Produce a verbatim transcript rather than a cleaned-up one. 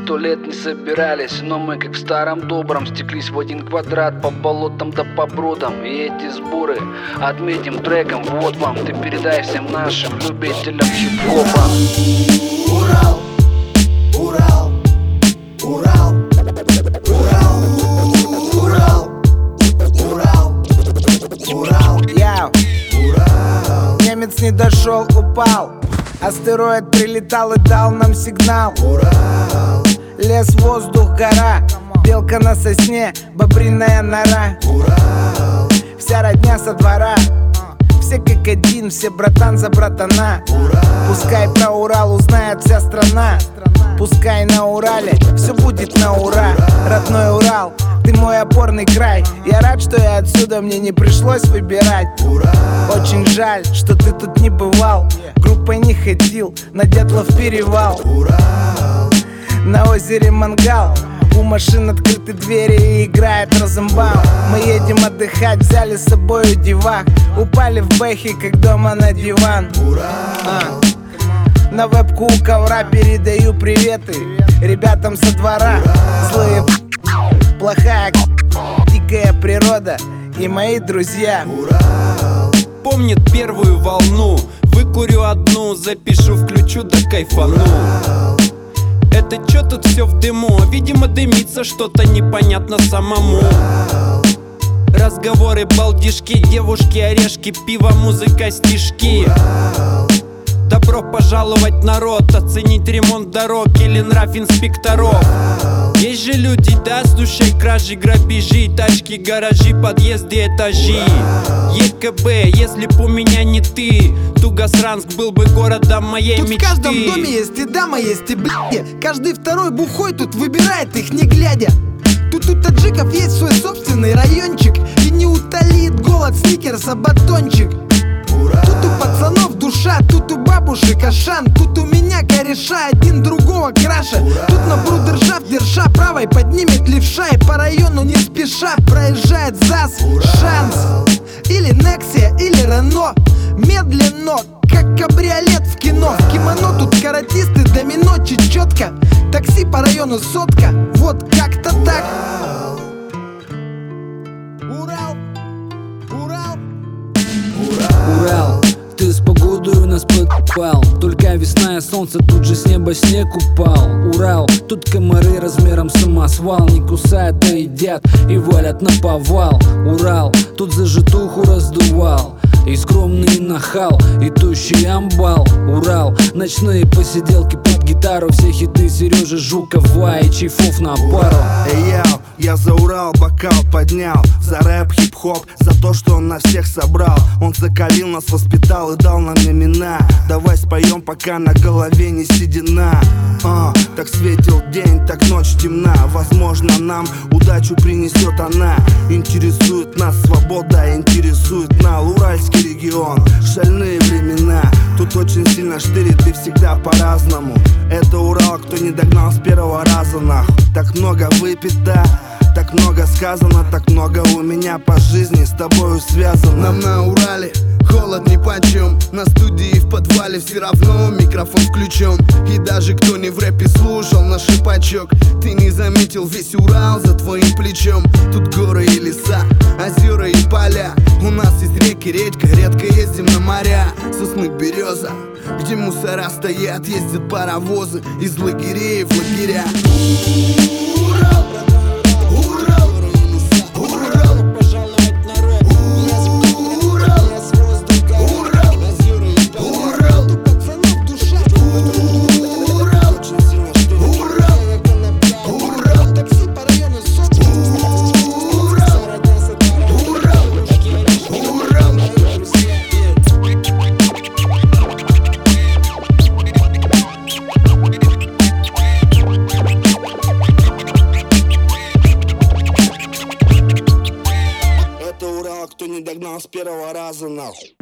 сто лет не собирались, но мы, как в старом добром, стеклись в один квадрат по болотам да по бродам. И эти сборы отметим треком. Вот вам, ты передай всем нашим любителям хип-хопа. Урал, Урал, Урал, Урал, Урал, Урал, Урал, Яу. Урал, Немец не дошел, упал. Астероид прилетал и дал нам сигнал. Урал, Лес, воздух, гора, белка на сосне, бобриная нора. Урал, Вся родня со двора, все как один, все братан за братана. Пускай про Урал узнает вся страна. Пускай на Урале все будет на ура. Родной Урал, ты мой опорный край. Я рад, что я отсюда, мне не пришлось выбирать. Очень жаль, что ты тут не бывал, группой не ходил на Дятлов перевал. Урал, На озере мангал, у машин открыты двери и играет Розенбаум. Мы едем отдыхать, взяли с собой девак. Упали в бэхи, как дома на диван. А. На вебку у ковра передаю приветы ребятам со двора. Злые, плохая, дикая природа и мои друзья. Помнит первую волну, выкурю одну, запишу, включу да кайфану. Это чё тут все в дыму? Видимо, дымится что-то непонятно самому. Разговоры, балдишки, девушки, орешки, пиво, музыка, стишки. Добро пожаловать, народ, оценить ремонт дорог или нрав инспекторов. Есть же люди, да, с душой кражи, грабежи, тачки, гаражи, подъезды, этажи. ЕКБ, если б у меня не ты, Тугасранск был бы городом моей Тут мечты. в каждом доме есть и дама, есть и б***ь. Каждый второй бухой тут выбирает их не глядя. Тут у таджиков есть свой собственный райончик, и не утолит голод сникерса батончик. Тут у пацанов душа, тут у бабушек Ашан. Тут у меня кореша, один другого краша. Тут на брудержав держа, правой поднимет левша. И по району не спеша проезжает ЗАЗ, Шанс или Нексия, или Рено. Медленно, как кабриолет в кино. В кимоно тут каратисты, домино, чечетка. Такси по району сотка, вот как-то так. Урал, Урал, Урал, ты с погодой у нас подпал. Только весна и солнце, тут же с неба снег упал. Урал, тут комары размером самосвал. Не кусают, а едят и валят на повал. Урал, тут за житуху раздувал. И скромный нахал, и тощий амбал. Урал, ночные посиделки под гитару. Все хиты Сережи Жукова и Чайфов на пару. Эй, яу, я за Урал бокал поднял. За рэп, хип-хоп, за то, что он на всех собрал. Он закалил нас, воспитал и дал нам имена. Давай споем, пока на голове не седина. а, Так светил день, так ночь темна. Возможно, нам удачу принесет она. Интересует нас свобода, интересует нас Уральский регион, шальные времена. Тут очень сильно штырит и всегда по-разному. Это Урал, кто не догнал с первого раза нахуй. Так много выпито, так много сказано, так много у меня по жизни с тобою связано. Нам на Урале холод нипочем. На студии в подвале все равно микрофон включен. И даже кто не в рэпе слушал наш шипачок, ты не заметил весь Урал за твоим плечом. Тут горы и леса, озера и поля. У нас есть реки, речка, редко ездим на моря. Сосны, береза, где мусора стоят, ездят паровозы из лагерей в лагеря. Урал, Урал, Урал, Пожаловать, народ. Урал, Урал, Урал, у пацанов душа. Урал, Урал, Урал, такси по району сотка. Урал, Урал, Урал. Это Урал, кто не догнал с первого раза нахуй.